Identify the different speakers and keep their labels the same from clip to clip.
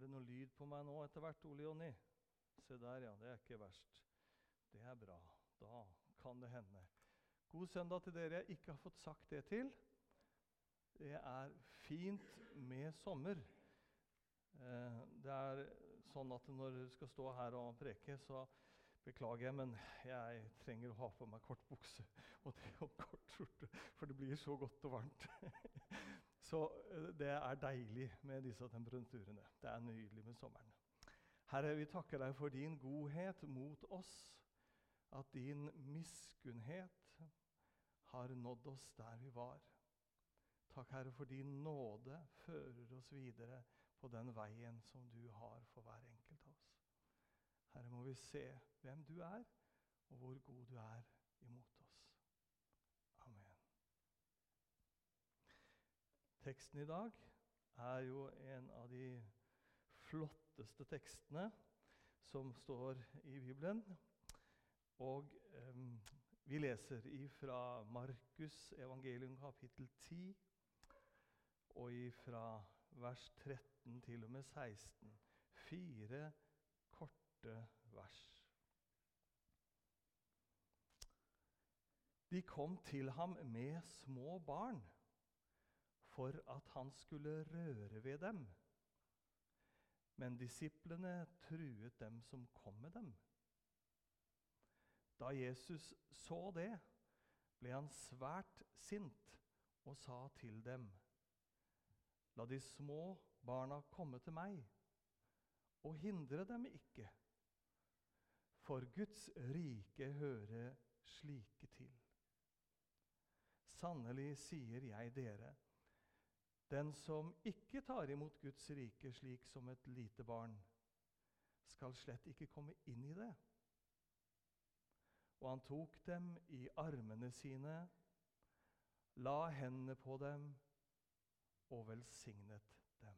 Speaker 1: det noe lyd på meg nå etter hvert, Ole Jonny? Se der, ja, det ikke verst. Det bra. Da kan det hende. God søndag til dere jeg ikke har fått sagt det til. Det fint med sommer. Det sånn at når du skal stå her og preke, så beklager jeg, men jeg trenger å ha på meg kort bukse og kort skjorte, for det blir så godt og varmt. Så det deilig med disse temperaturene. Det nydelig med sommeren. Herre, vi takker deg for din godhet mot oss, at din miskunnhet har nådd oss der vi var. Takk, Herre, for din nåde fører oss videre på den veien som du har for hver enkelt av oss. Herre, må vi se hvem du og hvor god du imot oss. Amen. Teksten i dag jo en av de flotteste tekstene som står i Bibelen. Og vi leser fra Markus evangelium kapittel 10, og fra vers 13 til og med 16. 4 korte vers. De kom til ham med små barn, for at han skulle røre ved dem. Men disiplene truet dem som kom med dem. Da Jesus så det, ble han svært sint og sa til dem: La de små barna komme til meg, og hindre dem ikke, for Guds rike hører slike til. Sannelig sier jeg dere, den som ikke tar imot Guds rike slik som et lite barn, skal slett ikke komme inn i det. Og han tok dem i armene sine, la hendene på dem og velsignet dem.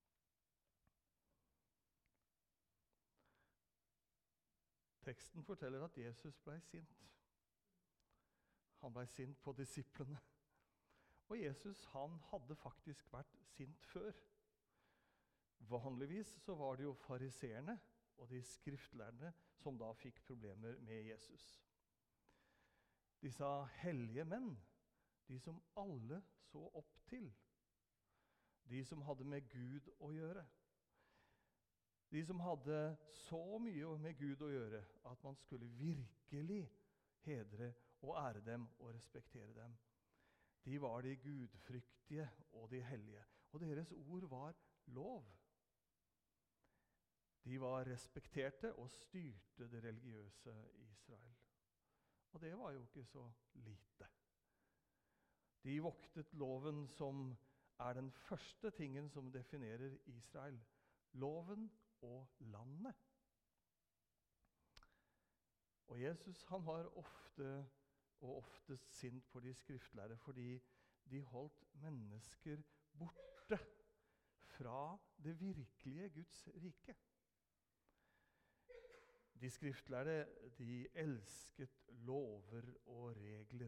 Speaker 1: Teksten forteller at Jesus ble sint. Han ble sint på disiplene. Og Jesus, han hadde faktisk vært sint før. Vanligvis så var det jo fariseerne og de skriftlærerne som da fikk problemer med Jesus. Disse hellige menn, de som alle så opp til, de som hadde med Gud å gjøre, de som hadde så mye med Gud å gjøre at man skulle virkelig hedre og ære dem og respektere dem. De var de gudfryktige og de hellige, og deres ord var lov. De var respekterte og styrte det religiøse Israel. Og det var jo ikke så lite. De voktet loven som den første tingen som definerer Israel. Loven og landet. Og Jesus, han var oftest sint på de skriftlærere, fordi de holdt mennesker borte fra det virkelige Guds rike. De skriftlærde, de elsket lover og regler.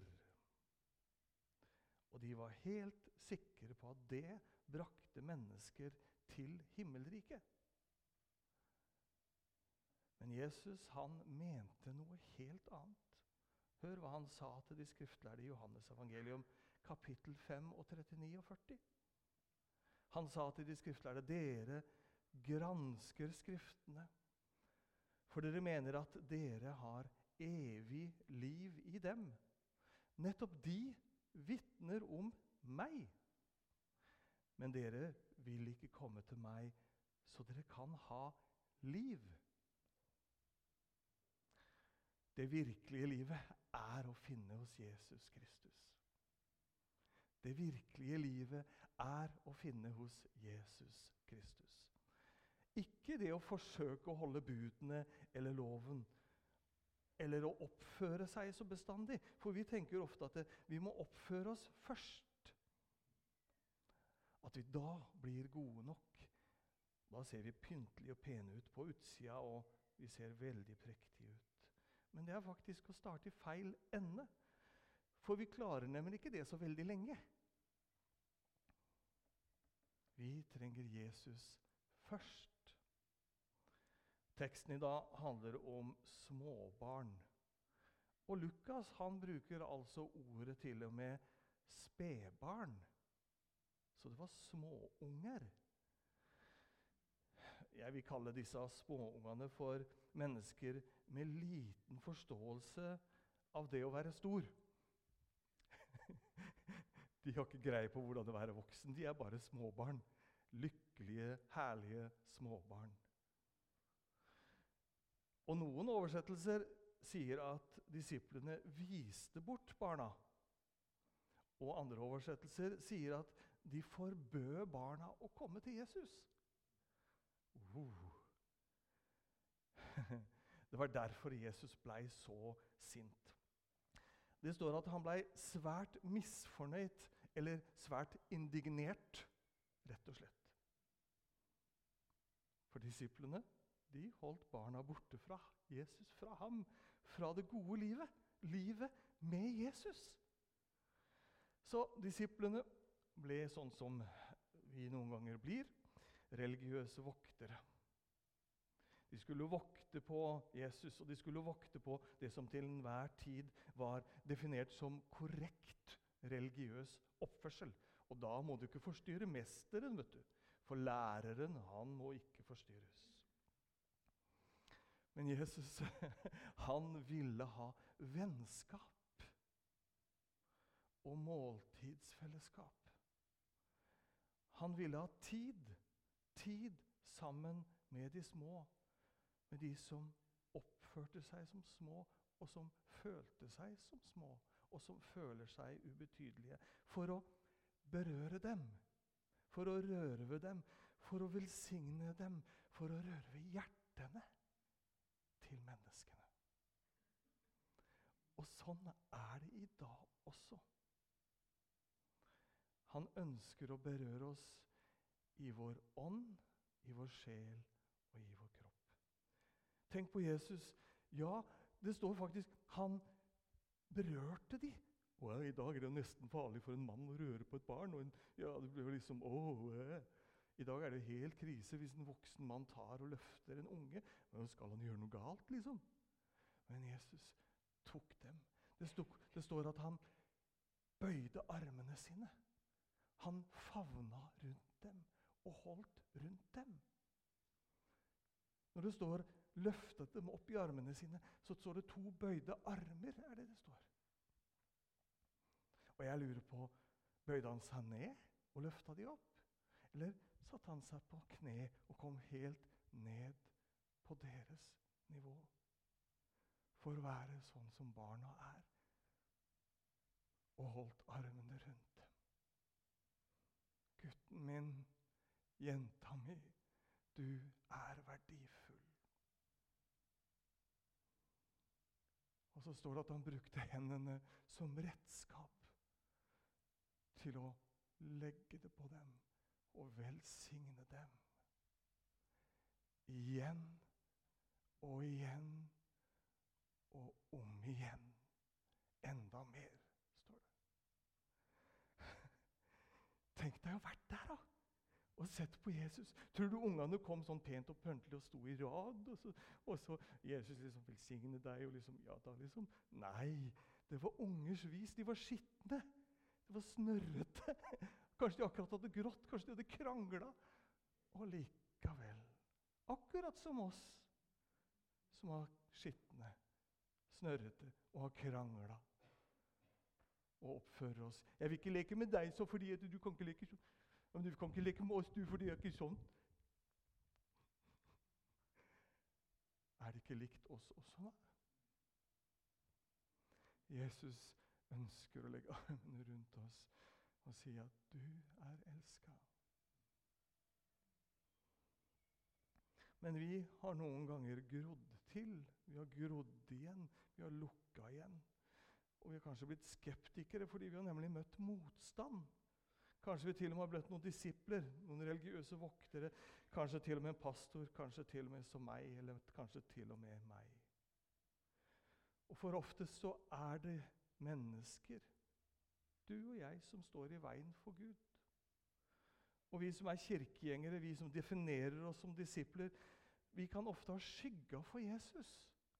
Speaker 1: Og de var helt sikre på at det brakte mennesker til himmelriket. Men Jesus, han mente noe helt annet. Hør hva han sa til de skriftlærde i Johannes evangelium, kapittel 5 og 39 og 40. Han sa til de skriftlærde: dere gransker skriftene, for dere mener at dere har evig liv i dem. Nettopp de vitner om meg. Men dere vil ikke komme til meg, så dere kan ha liv. Det virkelige livet å finne hos Jesus Kristus. Det virkelige livet å finne hos Jesus Kristus. Ikke det å forsøke å holde budene eller loven, eller å oppføre seg så bestandig. For vi tenker ofte at vi må oppføre oss først. At vi da blir gode nok. Da ser vi pyntelig og pene ut på utsida, og vi ser veldig prektige ut. Men det faktisk å starte i feil ende. For vi klarer nemlig ikke det så veldig lenge. Vi trenger Jesus først. Teksten i dag handler om småbarn. Og Lukas han bruker altså ordet til og med spedbarn. Så det var småunger. Jeg vil kalle disse småungene for mennesker med liten forståelse av det å være stor. De har ikke greie på hvordan det er å være voksen. De er bare småbarn. Lykkelige, herlige småbarn. Og noen oversettelser sier at disiplene viste bort barna. Og andre oversettelser sier at de forbød barna å komme til Jesus. Det var derfor Jesus ble så sint. Det står at han ble svært misfornøyd, eller svært indignert, rett og slett. For disiplene, de holdt barna borte fra Jesus, fra ham, fra det gode livet, livet med Jesus. Så disiplene ble sånn som vi noen ganger blir, religiøse voktere. De skulle vokte på Jesus, og de skulle vokte på det som til enhver tid var definert som korrekt religiøs oppførsel. Og da må du ikke forstyrre mesteren, vet du. For læreren, han må ikke forstyrres. Men Jesus, han ville ha vennskap og måltidsfellesskap. Han ville ha tid sammen med de små, med de som oppførte seg som små, og som følte seg som små, og som føler seg ubetydelige, for å berøre dem, for å røre ved dem, for å velsigne dem, for å røre ved hjertene til menneskene. Og sånn er det i dag også. Han ønsker å berøre oss i vår ånd, i vår sjel og i vår kropp. Tenk på Jesus. Ja, det står faktisk, han berørte de. Og i dag er det nesten farlig for en mann å røre på et barn. Og det blir liksom, I dag er det helt krise hvis en voksen mann tar og løfter en unge. Men skal han gjøre noe galt, liksom? Men Jesus tok dem. Det står at han bøyde armene sine. Han favna rundt dem og holdt rundt dem. Når det står løftet dem opp i armene sine, så står det 2 bøyde armer, er det står. Og jeg lurer på, bøyde han seg ned og løftet de opp? Eller satte han seg på kne og kom helt ned på deres nivå? For å være sånn som barna er, og holdt armene rundt dem. Gutten min, jenta mi, du er verdifull. Og så står det at han brukte hendene som redskap til å legge det på dem og velsigne dem. Igjen og igjen og om igjen. Enda mer, står det. Tenk deg å ha vært der da, og sett på Jesus. Tror du ungene kom sånn pent og pøntelig og sto i rad, og så Jesus liksom velsigne deg, og liksom, ja da liksom. Nei, det var ungers vis, de var skittne, det var snørrete. Kanskje de akkurat hadde grått, kanskje de hadde kranglet. Og likevel, akkurat som oss, som var skittne, snørrete og har kranglet, og oppfører oss. Jeg vil ikke leke med deg så fordi du kan ikke leke sånn. Men du kan ikke leke med oss, du, for det er ikke sånn. Er det ikke likt oss også, da? Jesus ønsker å legge armene rundt oss og si at du er elsket. Men vi har noen ganger grodd til. Vi har grodd igjen. Vi har lukket igjen. Og vi har kanskje blitt skeptikere fordi vi har nemlig møtt motstand. Kanskje vi til og med har blitt noen disipler, noen religiøse voktere, kanskje til og med en pastor, kanskje til og med som meg, eller kanskje til og med meg. Og for ofte så er det mennesker, du og jeg, som står i veien for Gud. Og vi som er kirkegjengere, vi som definerer oss som disipler, vi kan ofte ha skygga for Jesus,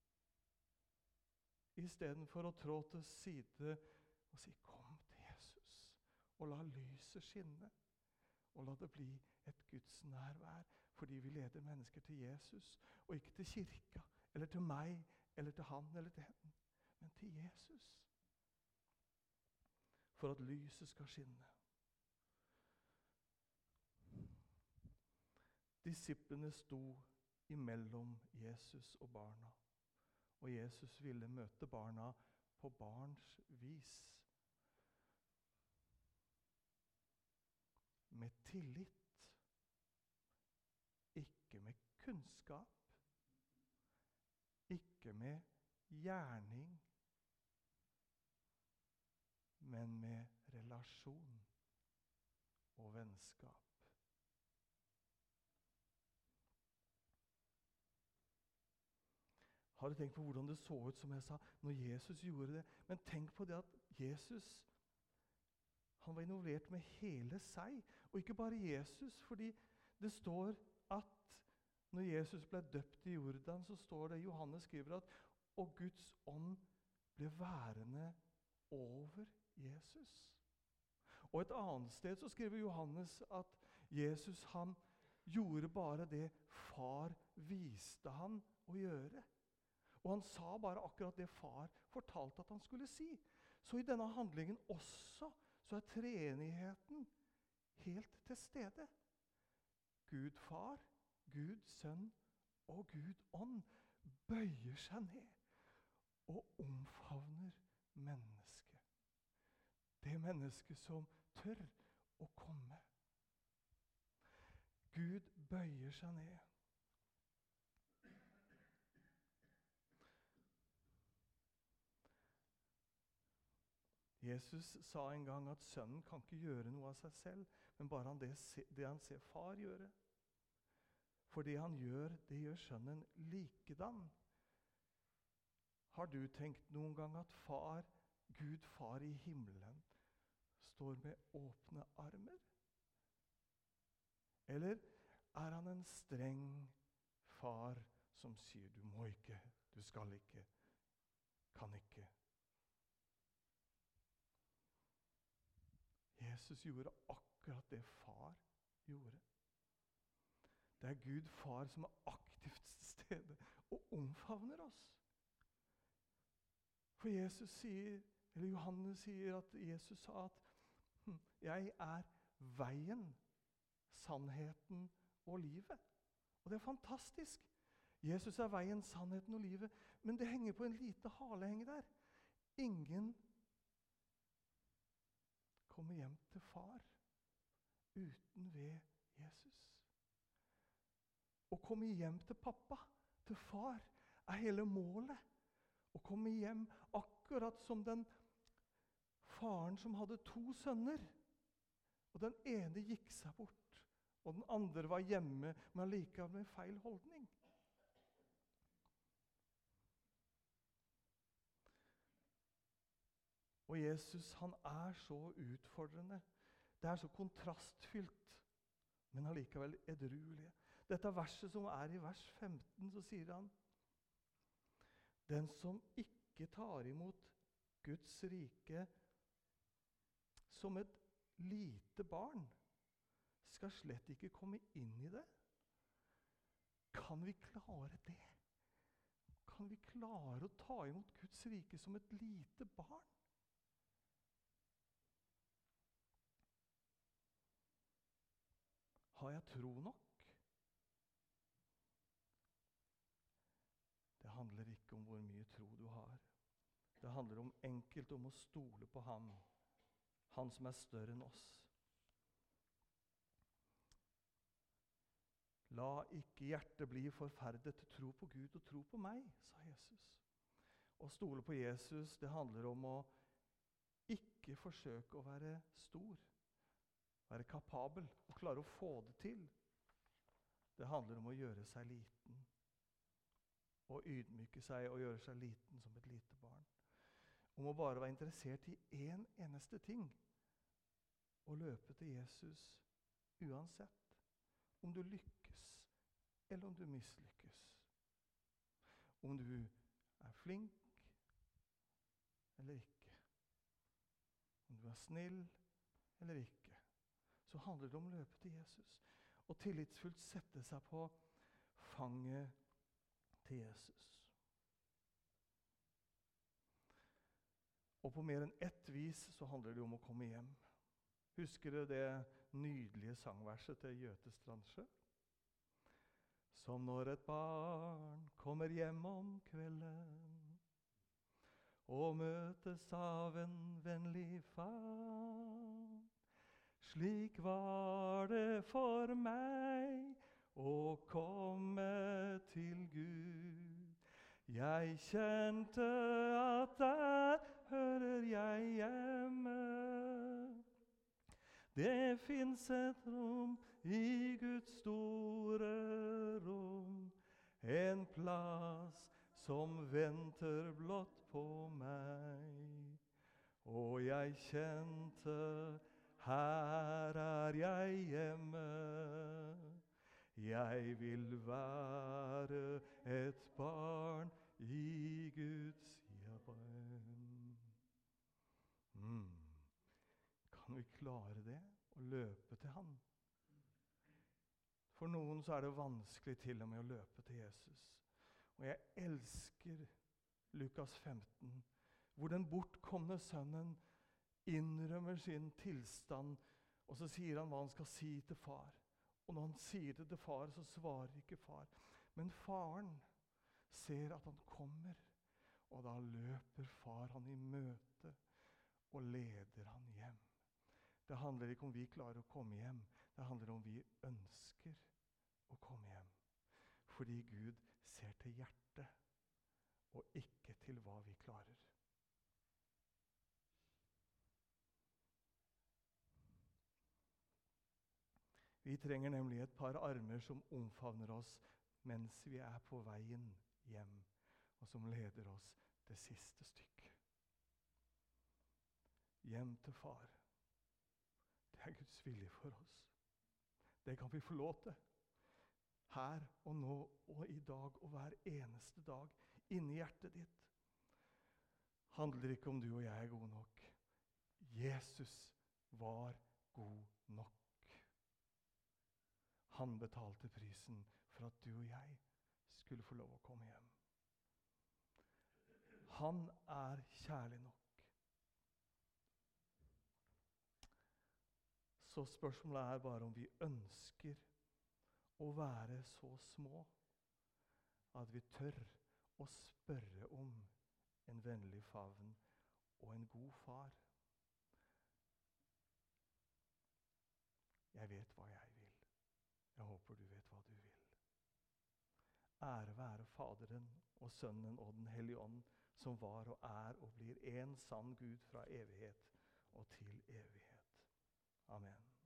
Speaker 1: i stedet for å trå til side og si, kom til Jesus, og la lyset skinne, og la det bli et Guds nærvær, fordi vi leder mennesker til Jesus, og ikke til kirka, eller til meg, eller til han, eller til henne, men til Jesus, for at lyset skal skinne. Disiplene sto imellom Jesus og barna, og Jesus ville møte barna på barns vis. Med tillit, ikke med kunnskap, ikke med gjerning, men med relasjon og vennskap. Har du tenkt på hvordan det så ut, som jeg sa, når Jesus gjorde det? Men tenk på det at Jesus, han var involvert med hele seg, og ikke bare Jesus, fordi det står at når Jesus ble døpt i Jordan, så står det, Johannes skriver at, og Guds ånd ble værende over Jesus. Og et annet sted så skriver Johannes at Jesus, han gjorde bare det far viste han å gjøre. Og han sa bare akkurat det far fortalte at han skulle si. Så i denne handlingen også, så er treenigheten helt til stede. Gud far, Gud sønn og Gud ånd bøyer seg ned og omfavner mennesket. Det mennesket som tør å komme. Gud bøyer seg ned. Jesus sa en gang at sønnen kan ikke gjøre noe av seg selv, men bare det han ser far gjøre. For det han gjør, det gjør sønnen likedan. Har du tenkt noen gang at far, Gud far i himmelen, står med åpne armer? Eller er han en streng far som sier, du må ikke, du skal ikke, kan ikke? Jesus gjorde akkurat det far gjorde. Det er Gud far som er aktivt til stede og omfavner oss. For Jesus sier, eller Johannes sier at Jesus sa at jeg er veien, sannheten og livet. Og det er fantastisk. Jesus er veien, sannheten og livet, men det henger på en lite halehenge der. Ingen kommer hjem til far uten ved Jesus. Å komme hjem til pappa, til far, er hele målet. Å komme hjem akkurat som den faren som hadde 2 sønner. Og den ene gikk seg bort, og den andre var hjemme, men likevel med feil holdning. Og Jesus, han er så utfordrende. Det er så kontrastfylt, men allikevel edruelig. Dette verset som er i vers 15, så sier han, den som ikke tar imot Guds rike som et lite barn, skal slett ikke komme inn i det. Kan vi klare det? Kan vi klare å ta imot Guds rike som et lite barn? Har jeg tro nok? Det handler ikke om hvor mye tro du har. Det handler enkelt om å stole på ham. Han som er større enn oss. La ikke hjertet bli forferdet til tro på Gud og tro på meg, sa Jesus. Å stole på Jesus, det handler om å ikke forsøke å være stor. Være kapabel og klare å få det til. Det handler om å gjøre seg liten. Og ydmyke seg og gjøre seg liten som et lite barn. Om å bare være interessert i en eneste ting. Og løpe til Jesus uansett. Om du lykkes eller om du mislykkes. Om du er flink eller ikke. Om du er snill eller ikke. Så handler det om å løpe til Jesus. Og tillitsfullt sette seg på fanget til Jesus. Og på mer enn ett vis så handler det om å komme hjem. Husker dere det nydelige sangverset til Gjøte Strandsjø? Som når et barn kommer hjem om kvelden og møtes av en vennlig far. Slik var det for meg å komme til Gud. Jeg kjente at der hører jeg hjemme. Det finnes et rom i Guds store rom, en plass som venter blott på meg. Og jeg kjente, her er jeg hjemme. Jeg vil være et barn i Guds hjem. Kan vi klare det? Å løpe til han? For noen så er det vanskelig til og med å løpe til Jesus. Og jeg elsker Lukas 15, hvor den bortkomne sønnen innrømmer sin tilstand, og så sier han hva han skal si til far. Og når han sier det til far, så svarer ikke far. Men faren ser at han kommer, og da løper far han i møte og leder han hjem. Det handler ikke om vi klarer å komme hjem, det handler om vi ønsker å komme hjem. Fordi Gud ser til hjertet, og ikke til hva vi klarer. Vi trenger nemlig et par armer som omfavner oss mens vi er på veien hjem, og som leder oss det siste stykket. Hjem til far. Det er Guds vilje for oss. Det kan vi få lov til. Her og nå og i dag og hver eneste dag inni hjertet ditt. Handler ikke om du og jeg er gode nok. Jesus var god nok. Han betalte prisen for at du og jeg skulle få lov å komme hjem. Han er kjærlig nok. Så spørsmålet er bare om vi ønsker å være så små at vi tør å spørre om en vennlig favn og en god far. Jeg vet hva jeg vil. Jeg håper du vet hva du vil. Ære være Faderen og Sønnen og Den hellige ånd, som var og er og blir en sann Gud fra evighet og til evighet. Amen.